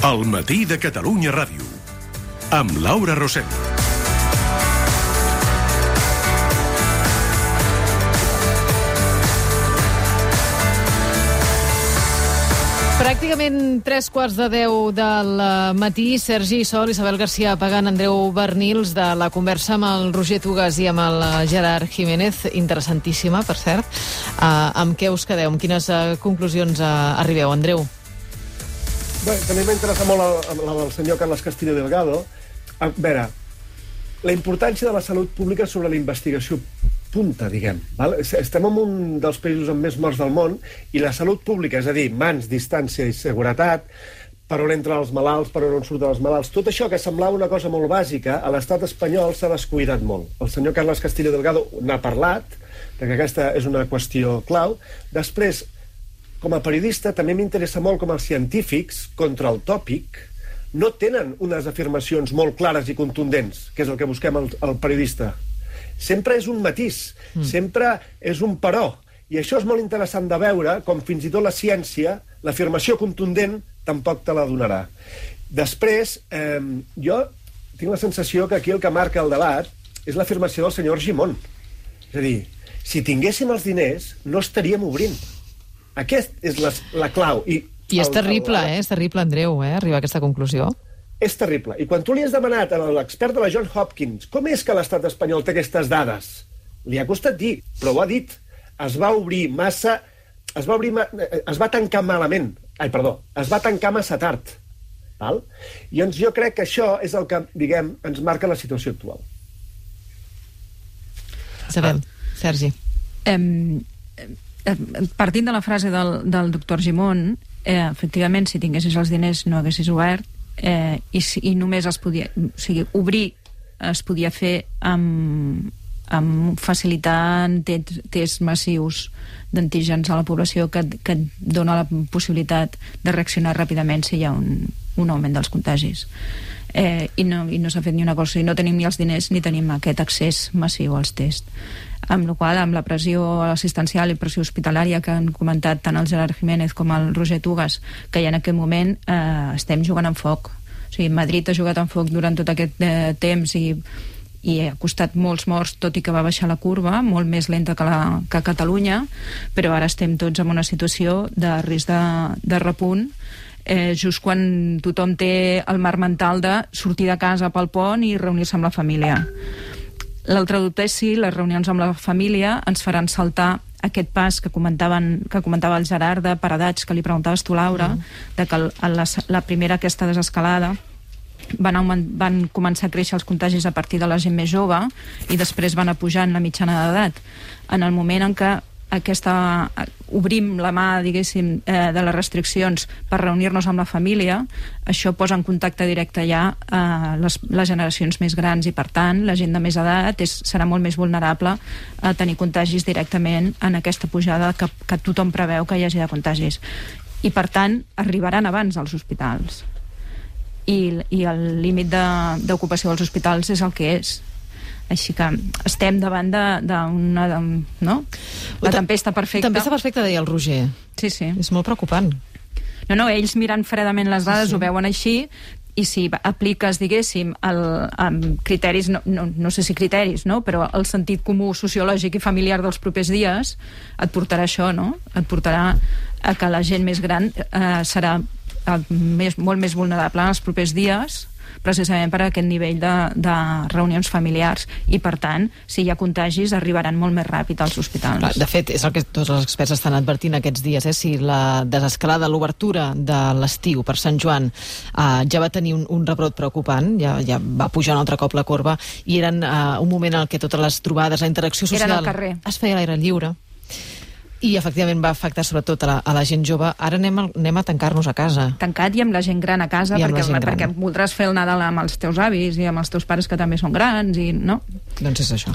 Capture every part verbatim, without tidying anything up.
El matí de Catalunya Ràdio, amb Laura Rosell. Pràcticament tres quarts de deu del matí, Sergi Sol, Isabel García Pagant, Andreu Bernils, de la conversa amb el Roger Tugas i amb el Gerard Jiménez, interessantíssima, per cert. Uh, amb què us quedeu? Amb quines uh, conclusions uh, arribeu, Andreu? Bé, també m'interessa molt la, la del senyor Carles Castillo Delgado. A veure, la importància de la salut pública sobre la investigació punta, diguem. Val? Estem en un dels països amb més morts del món i la salut pública, és a dir, mans, distància i seguretat, per on entren els malalts, per on surten els malalts, tot això que semblava una cosa molt bàsica, a l'estat espanyol s'ha descuidat molt. El senyor Carles Castillo Delgado n'ha parlat, que aquesta és una qüestió clau. Després, com a periodista, també m'interessa molt com els científics, contra el tòpic, no tenen unes afirmacions molt clares i contundents, que és el que busquem el, el periodista. Sempre és un matís, mm. sempre és un però. I això és molt interessant de veure, com fins i tot la ciència, l'afirmació contundent tampoc te la donarà. Després, eh, jo tinc la sensació que aquí el que marca el debat és l'afirmació del senyor Argimon. És a dir, si tinguéssim els diners, no estaríem obrint. Aquesta és la, la clau. I, I és el, terrible, el, el, eh? És terrible, Andreu, eh? Arribar a aquesta conclusió. És terrible. I quan tu li has demanat a l'expert de la Johns Hopkins com és que l'estat espanyol té aquestes dades, li ha costat dir, però ho ha dit. Es va obrir massa... Es va, obrir, es va tancar malament. Ai, perdó. Es va tancar massa tard. Val? I doncs jo crec que això és el que, diguem, ens marca la situació actual. Sabem. Ah. Sergi. Um, partint de la frase del, del doctor Argimon, eh, efectivament, si tinguessis els diners no haguessis obert, eh, i, i només es podia, o sigui, obrir es podia fer amb, amb facilitant tests massius d'antígens a la població que, que dona la possibilitat de reaccionar ràpidament si hi ha un, un augment dels contagis. Eh, i no, i no s'ha fet ni una cosa, i no tenim ni els diners ni tenim aquest accés massiu als tests, amb la qual amb la pressió assistencial i pressió hospitalària que han comentat tant el Gerard Jiménez com el Roger Tugas, que ja en aquest moment eh, estem jugant amb foc. O sigui, Madrid ha jugat amb foc durant tot aquest eh, temps i, i ha costat molts morts, tot i que va baixar la curva, molt més lenta que, la, que a Catalunya, però ara estem tots en una situació de risc de, de repunt, Eh, just quan tothom té el marc mental de sortir de casa pel pont i reunir-se amb la família. L'altre dubte és si les reunions amb la família ens faran saltar aquest pas que comentaven, que comentava el Gerard, de paredats, que li preguntaves tu, Laura, mm. de que el, la, la primera aquesta desescalada van, augment, van començar a créixer els contagis a partir de la gent més jove i després van a pujar en la mitjana d'edat. En el moment en què aquesta, obrim la mà, diguéssim, eh, de les restriccions per reunir-nos amb la família, això posa en contacte directe ja eh, les, les generacions més grans i, per tant, la gent de més edat és, serà molt més vulnerable a tenir contagis directament en aquesta pujada que, que tothom preveu que hi hagi de contagis. I, per tant, arribaran abans als hospitals. I, i el límit d'ocupació dels hospitals és el que és. Així que estem davant d'una... No? La tempesta perfecta. Tempesta perfecta, deia el Roger. Sí, sí. És molt preocupant. No, no, ells mirant fredament les dades, sí, sí, ho veuen així, i si apliques, diguéssim, el, el criteris, no, no, no sé si criteris, no? Però el sentit comú sociològic i familiar dels propers dies et portarà això, no? Et portarà a que la gent més gran eh, serà eh, més, molt més vulnerable en els propers dies, precisament per aquest nivell de, de reunions familiars, i per tant, si hi ha contagis, arribaran molt més ràpid als hospitals. De fet, és el que tots els experts estan advertint aquests dies, eh? Si la desescalada, l'obertura de l'estiu per Sant Joan eh, ja va tenir un, un rebrot preocupant, ja, ja va pujar un altre cop la corba, i eren eh, un moment en què totes les trobades, la interacció social es feia a l'aire lliure, i efectivament va afectar sobretot a la, a la gent jove. Ara anem a, anem a tancar-nos a casa. Tancat i amb la gent gran a casa, perquè, perquè voldràs fer el Nadal amb els teus avis i amb els teus pares que també són grans, i no? Doncs és això.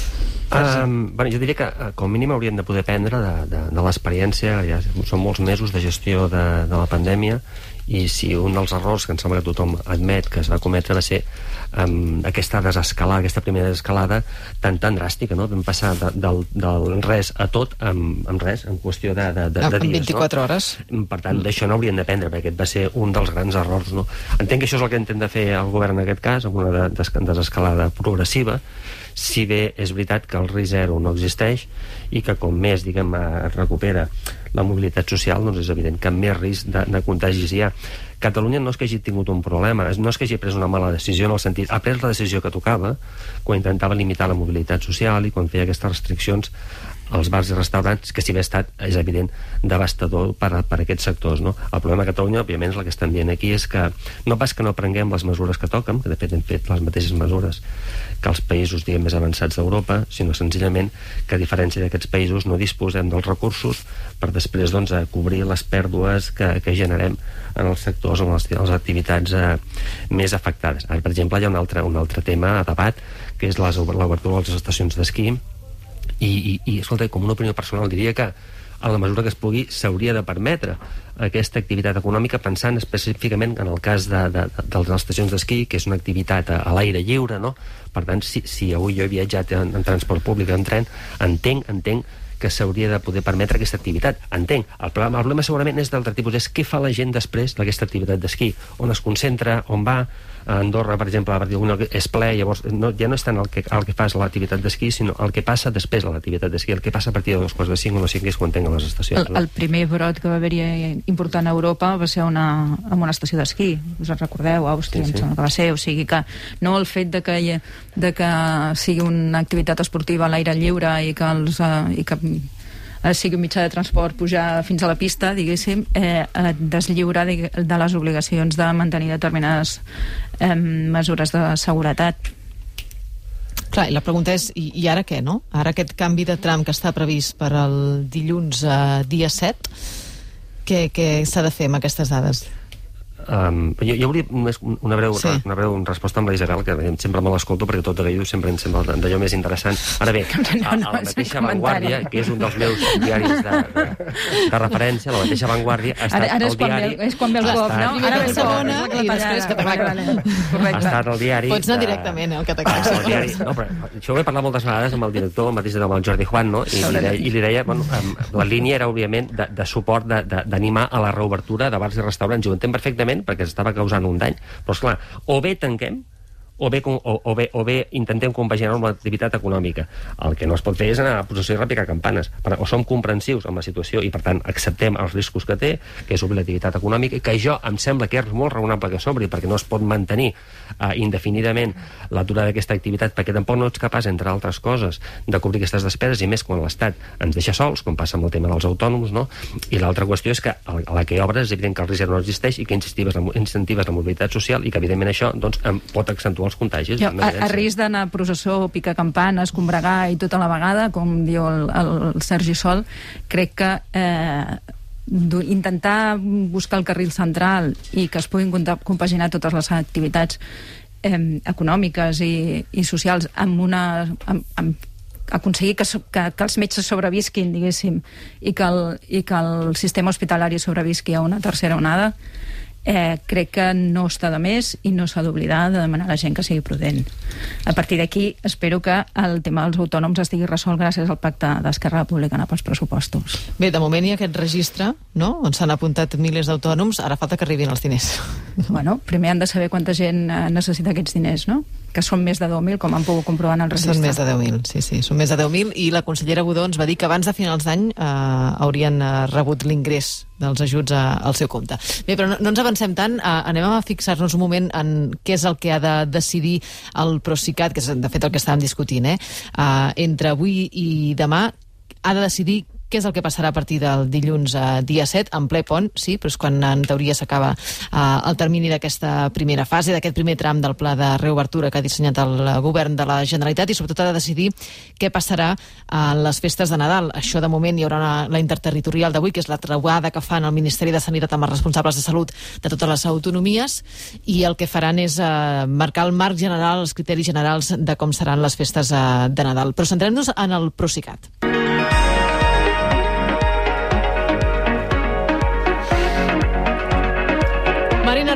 Um, bueno, jo diria que com a mínim haurien de poder aprendre de, de, de l'experiència, ja són molts mesos de gestió de, de la pandèmia, I si un dels errors que em sembla que tothom admet que es va cometre va ser um, aquesta desescalada, aquesta primera desescalada tan tan dràstica, no? Vam passar de, del, del res a tot amb, amb res, en qüestió de, de, de, de dies. En vint-i-quatre hores. Per tant, d'això no haurien d'aprendre, perquè aquest va ser un dels grans errors, no? Entenc que això és el que intenta fer el govern en aquest cas, amb una de, des, desescalada progressiva, si bé és veritat que el risc zero no existeix i que com més, diguem, es recupera la mobilitat social, doncs és evident que més risc de, de contagis hi ha. Catalunya no és que hagi tingut un problema, no és que hagi pres una mala decisió en el sentit, ha pres la decisió que tocava quan intentava limitar la mobilitat social i quan feia aquestes restriccions als bars i restaurants, que si bé ha estat, és evident, devastador per, per aquests sectors, no? El problema a Catalunya, òbviament, és el que estan dient aquí, és que no pas que no prenguem les mesures que toquen, que de fet hem fet les mateixes mesures que els països, diguem, més avançats d'Europa, sinó senzillament que a diferència d'aquests països no disposem dels recursos per després, doncs, a cobrir les pèrdues que, que generem en els sectors, en les, les activitats eh, més afectades. Ara, per exemple, hi ha un altre, un altre tema a debat, que és l'obertura de les estacions d'esquí. I, i, i escolta, com una opinió personal diria que en la mesura que es pugui s'hauria de permetre aquesta activitat econòmica, pensant específicament en el cas de, de, de les estacions d'esquí, que és una activitat a, a l'aire lliure, no? Per tant, si, si avui jo he viatjat en, en transport públic, en tren, entenc, entenc que s'hauria de poder permetre aquesta activitat. Entenc. El problema, el problema segurament és d'altre tipus, és què fa la gent després d'aquesta activitat d'esquí, on es concentra, on va. A Andorra, per exemple, a partir d'una és ple, llavors no, ja no és tant el que, el que fas l'activitat d'esquí, sinó el que passa després de l'activitat d'esquí, el que passa a partir de dos quarts de cinc o no sé què és quan tenen les estacions. El, el primer brot que va haver-hi important a Europa va ser una, en una estació d'esquí, us en recordeu, Àustria, sí, sí. Em sembla que va ser, o sigui que no el fet de que, de que sigui una activitat esportiva a l'aire lliure i que els... I que sigui un mitjà de transport pujar fins a la pista, diguéssim, eh, deslliurar de, de les obligacions de mantenir determinades eh, mesures de seguretat. Clar, i la pregunta és, i, i ara què, no? Ara aquest canvi de tram que està previst per al dilluns eh, dia set, què, què s'ha de fer amb aquestes dades? Um, jo, jo hauria només una breu, sí. una breu resposta amb la Isabel, que sempre me l'escolto perquè tot allò sempre em sembla d'allò més interessant. Ara bé, a, a la mateixa Vanguardia, que és un dels meus diaris de, de, de referència, la mateixa Vanguardia ha estat ara, ara el diari... Ve, és quan ve el cop, no? Ara ve segona i després que ha estat el diari... Pots anar directament, eh, el que t'acabes. El diari... No, però això ho he parlat moltes vegades amb el director, el mateix amb el Jordi Juan, no? I, li, deia, i li deia, bueno, la línia era, òbviament, de, de suport, d'animar a la reobertura de bars i restaurants. I ho entenc perfectament, perquè s'estava causant un dany, però esclar, o bé tanquem o bé, o, o, bé, o bé intentem compaginar amb l'activitat econòmica. El que no es pot fer és anar a possessió i repicar campanes. O som comprensius amb la situació i, per tant, acceptem els riscos que té, que és obrir l'activitat econòmica, i que jo em sembla que és molt raonable que s'obri, perquè no es pot mantenir uh, indefinidament l'aturada d'aquesta activitat, perquè tampoc no ets capaç, entre altres coses, de cobrir aquestes despeses, i més quan l'Estat ens deixa sols, com passa amb el tema dels autònoms, no? I l'altra qüestió és que a la que obres és evident que el risc no existeix i que incentives la, incentives la mobilitat social i que, evidentment, això doncs, pot accentuar els contagis. Jo, a, a risc d'anar a processó, picar campanes, combregar i tota la vegada, com diu el, el Sergi Sol, crec que eh, intentar buscar el carril central i que es puguin compaginar totes les activitats eh, econòmiques i, i socials amb una... Amb, amb aconseguir que, que, que els metges sobrevisquin, diguéssim, i que el, i que el sistema hospitalari sobrevisqui a una tercera onada, eh, crec que no està de més i no s'ha d'oblidar de demanar a la gent que sigui prudent. A partir d'aquí, espero que el tema dels autònoms estigui resolt gràcies al pacte d'Esquerra Republicana pels pressupostos. Bé, de moment hi ha aquest registre, no?, on s'han apuntat milers d'autònoms, ara falta que arribin els diners. Bueno, primer han de saber quanta gent necessita aquests diners, no?, que són més de deu mil, com han pogut comprovar en el registre. Són més de deu mil, sí, sí, són més de deu mil, i la consellera Budó ens va dir que abans de finals d'any eh, haurien eh, rebut l'ingrés dels ajuts a, al seu compte. Bé, però no, no ens avancem tant, eh, anem a fixar-nos un moment en què és el que ha de decidir el Procicat, que és de fet el que estàvem discutint, eh? Eh, entre avui i demà ha de decidir què és el que passarà a partir del dilluns eh, dia set, en ple pont, sí, però és quan en teoria s'acaba eh, el termini d'aquesta primera fase, d'aquest primer tram del pla de reobertura que ha dissenyat el govern de la Generalitat, i sobretot ha de decidir què passarà en les festes de Nadal. Això, de moment, hi haurà una, la interterritorial d'avui, que és la trobada que fan el Ministeri de Sanitat amb els responsables de salut de totes les autonomies, i el que faran és eh, marcar el marc general, els criteris generals de com seran les festes eh, de Nadal. Però centrem-nos en el Procicat.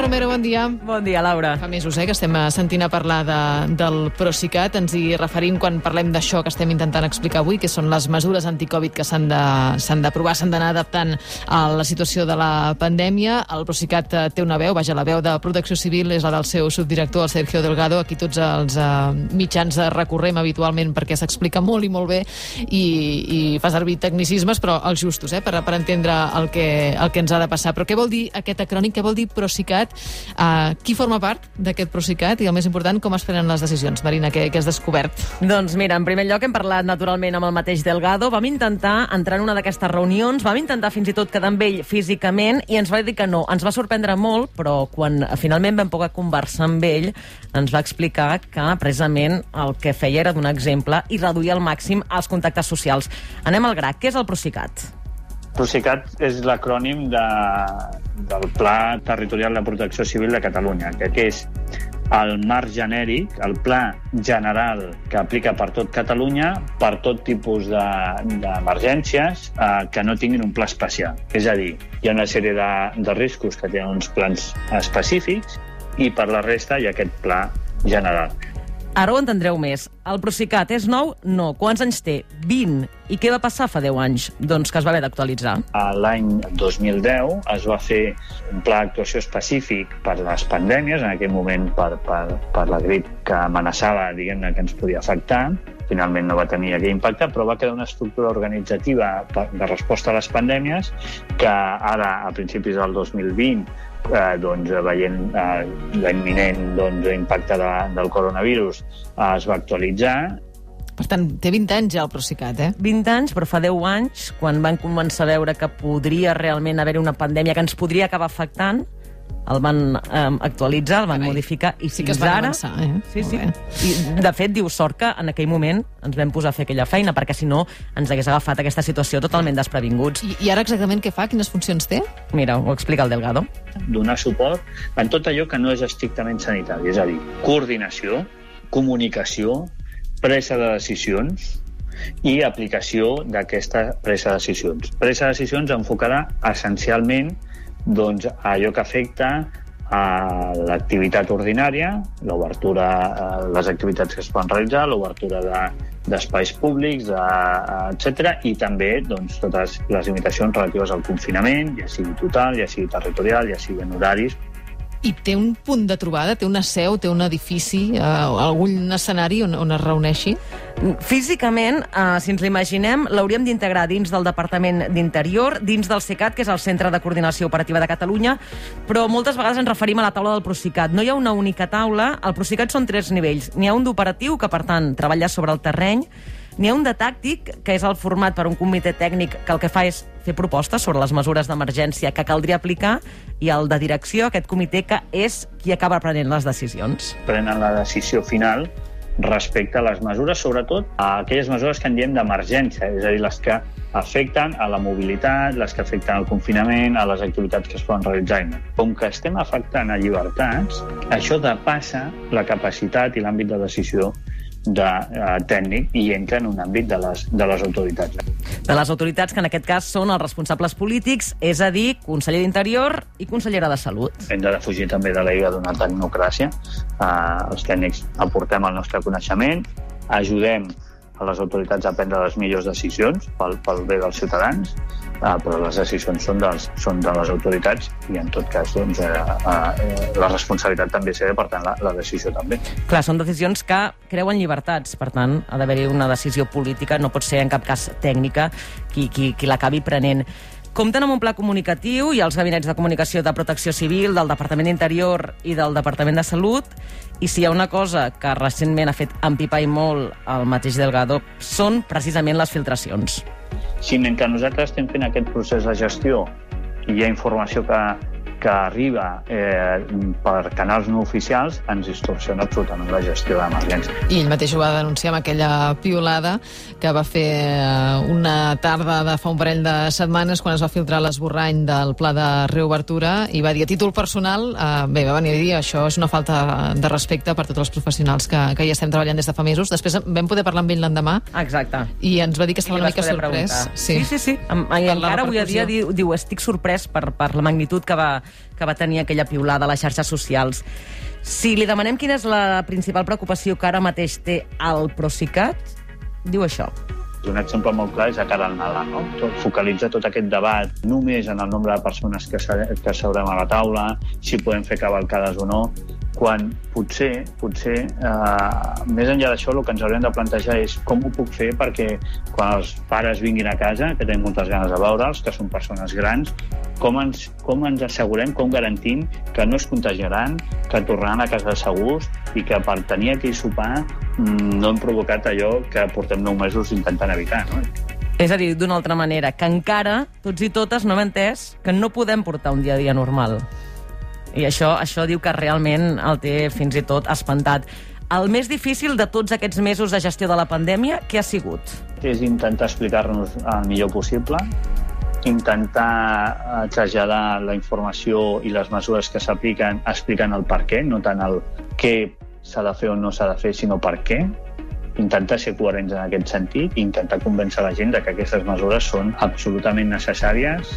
Romero, bon dia. Bon dia, Laura. Fa mesos eh, que estem sentint a parlar de, del Procicat. Ens hi referim quan parlem d'això que estem intentant explicar avui, que són les mesures anticovid que s'han d'aprovar, s'han d'anar adaptant a la situació de la pandèmia. El Procicat té una veu, vaja, la veu de Protecció Civil és la del seu subdirector, el Sergio Delgado. Aquí tots els uh, mitjans recorrem habitualment perquè s'explica molt i molt bé i, i fa servir tecnicismes, però els justos, eh, per, per entendre el que, el que ens ha de passar. Però què vol dir aquest acrònic? Què vol dir Procicat? Uh, qui forma part d'aquest Procicat? I el més important, com es prenen les decisions? Marina, què, què has descobert? Doncs mira, en primer lloc hem parlat naturalment amb el mateix Delgado, vam intentar entrar en una d'aquestes reunions, vam intentar fins i tot quedar amb ell físicament i ens va dir que no. Ens va sorprendre molt, però quan finalment vam poder conversar amb ell, ens va explicar que precisament el que feia era donar exemple i reduir al màxim els contactes socials. Anem al gra. Què és el Procicat? Procicat és l'acrònim de, del Pla Territorial de Protecció Civil de Catalunya, que és el marc genèric, el pla general que aplica per tot Catalunya, per tot tipus d'emergències de, eh, que no tinguin un pla especial. És a dir, hi ha una sèrie de, de riscos que tenen uns plans específics i per la resta hi ha aquest pla general. Ara ho entendreu més. El Procicat és nou? No. Quants anys té? vint. I què va passar fa deu anys? Doncs que es va haver d'actualitzar. L'any dos mil deu es va fer un pla d'actuació específic per les pandèmies, en aquell moment per, per, per la grip que amenaçava, diguem-ne, que ens podia afectar. Finalment no va tenir aquell impacte, però va quedar una estructura organitzativa de resposta a les pandèmies que ara, a principis del dos mil vint, eh, doncs, veient eh, l'imminent doncs, impacte de, del coronavirus, eh, es va actualitzar. Per tant, té vint anys ja el Procicat, eh? vint anys, però fa deu anys, quan van començar a veure que podria realment haver-hi una pandèmia que ens podria acabar afectant, el van eh, actualitzar, el van Carai. modificar, i sí fins que es van ara... avançar, eh? Sí, sí. I, de fet, diu sort que en aquell moment ens vam posar a fer aquella feina, perquè si no ens hagués agafat aquesta situació totalment desprevinguts. I, i ara exactament què fa? Quines funcions té? Mira, ho explica el Delgado. Donar suport en tot allò que no és estrictament sanitari, és a dir, coordinació, comunicació, presa de decisions i aplicació d'aquesta presa de decisions. Presa de decisions enfocada essencialment doncs, a allò que afecta a l'activitat ordinària, l'obertura, les activitats que es poden realitzar, l'obertura d'espais de, públics, de, etcètera, i també doncs, totes les limitacions relatives al confinament, ja sigui total, ja sigui territorial, ja sigui en horaris. I té un punt de trobada? Té una seu, té un edifici, eh, algun escenari on, on es reuneixi? Físicament, eh, si ens l'imaginem, l'hauríem d'integrar dins del Departament d'Interior, dins del CECAT, que és el Centre de Coordinació Operativa de Catalunya, però moltes vegades ens referim a la taula del Procicat. No hi ha una única taula, el Procicat són tres nivells. N'hi ha un d'operatiu, que per tant treballa sobre el terreny, n'hi ha un de tàctic, que és el format per un comitè tècnic que el que fa és fer propostes sobre les mesures d'emergència que caldria aplicar, i el de direcció, aquest comitè, que és qui acaba prenent les decisions. Prenen la decisió final respecte a les mesures, sobretot a aquelles mesures que en diem d'emergència, és a dir, les que afecten a la mobilitat, les que afecten al confinament, a les activitats que es poden realitzar. Com que estem afectant a llibertats, això depassa la capacitat i l'àmbit de decisió de uh, tècnic i entra en un àmbit de les, de les autoritats. De les autoritats, que en aquest cas són els responsables polítics, és a dir, conseller d'Interior i consellera de Salut. Hem de defugir també de la idea d'una tecnocràcia. Uh, els tècnics aportem el nostre coneixement, ajudem a les autoritats a prendre les millors decisions pel, pel bé dels ciutadans, uh, però les decisions són, dels, són de les autoritats i en tot cas doncs, uh, uh, la responsabilitat també és, per tant la, la decisió també. Clar, són decisions que creuen llibertats, per tant ha d'haver-hi una decisió política, no pot ser en cap cas tècnica qui, qui, qui l'acabi prenent. Compten amb un pla comunicatiu i els gabinets de comunicació de Protecció Civil, del Departament d'Interior i del Departament de Salut, i si hi ha una cosa que recentment ha fet empipar i molt el mateix Delgado, són precisament les filtracions. Si mentre nosaltres estem fent aquest procés de gestió i hi ha informació que, que arriba eh, per canals no oficials, ens distorsiona absolutament la gestió d'emergència. I ell mateix ho va denunciar amb aquella piulada que va fer una tarda de fa un parell de setmanes quan es va filtrar l'esborrany del pla de reobertura i va dir a títol personal, eh, bé, va venir a dir això és una falta de respecte per tots els professionals que, que hi estem treballant des de fa mesos. Després vam poder parlar amb ell l'endemà. Exacte. I ens va dir que estava una mica sorprès. Sí, sí, sí. sí. I encara avui a dia diu, diu estic sorprès per, per la magnitud que va que va tenir aquella piulada a les xarxes socials. Si li demanem quina és la principal preocupació que ara mateix té el Procicat, diu això. Un exemple molt clar és a cara al Nadal, no? Tot, focalitza tot aquest debat només en el nombre de persones que, que seurem a la taula, si podem fer cavalcades o no, quan potser, potser eh, més enllà d'això, el que ens haurem de plantejar és com ho puc fer perquè quan els pares vinguin a casa, que tenen moltes ganes de veure'ls, que són persones grans, com ens, com ens assegurem, com garantim que no es contagiaran, que tornaran a casa segurs i que per tenir aquell sopar no hem provocat allò que portem nou mesos intentant evitar, no? És a dir, d'una altra manera, que encara, tots i totes, no hem entès que no podem portar un dia a dia normal. I això, això diu que realment el té fins i tot espantat. El més difícil de tots aquests mesos de gestió de la pandèmia, què ha sigut? És intentar explicar-nos el millor possible, intentar traslladar la informació i les mesures que s'apliquen explicant el per què, no tant el què s'ha de fer o no s'ha de fer, sinó per què. Intentar ser coherents en aquest sentit i intentar convèncer la gent de que aquestes mesures són absolutament necessàries.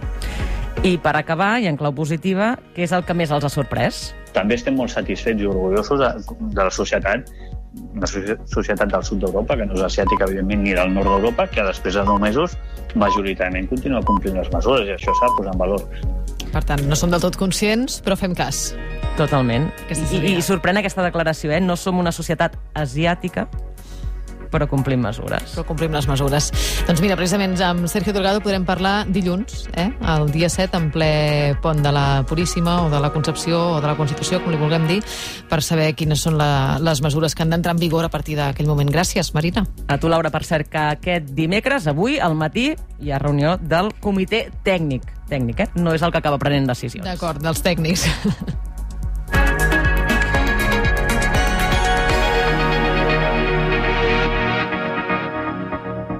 I per acabar, i en clau positiva, què és el que més els ha sorprès? També estem molt satisfets i orgullosos de, de la societat, una societat del sud d'Europa, que no és asiàtica, evidentment, ni del nord d'Europa, que després de nou mesos majoritàriament continua complint les mesures, i això s'ha de posar en valor. Per tant, no som del tot conscients, però fem cas. Totalment. I, I sorprèn aquesta declaració, eh? No som una societat asiàtica, però complim mesures. Però complim les mesures. Doncs mira, precisament amb Sergio Delgado podrem parlar dilluns, eh? El dia set, en ple pont de la Puríssima o de la Concepció o de la Constitució, com li vulguem dir, per saber quines són la, les mesures que han d'entrar en vigor a partir d'aquell moment. Gràcies, Marina. A tu, Laura, per cert, que aquest dimecres, avui, al matí, hi ha reunió del comitè tècnic. Tècnic, eh? No és el que acaba prenent decisions. D'acord, dels tècnics.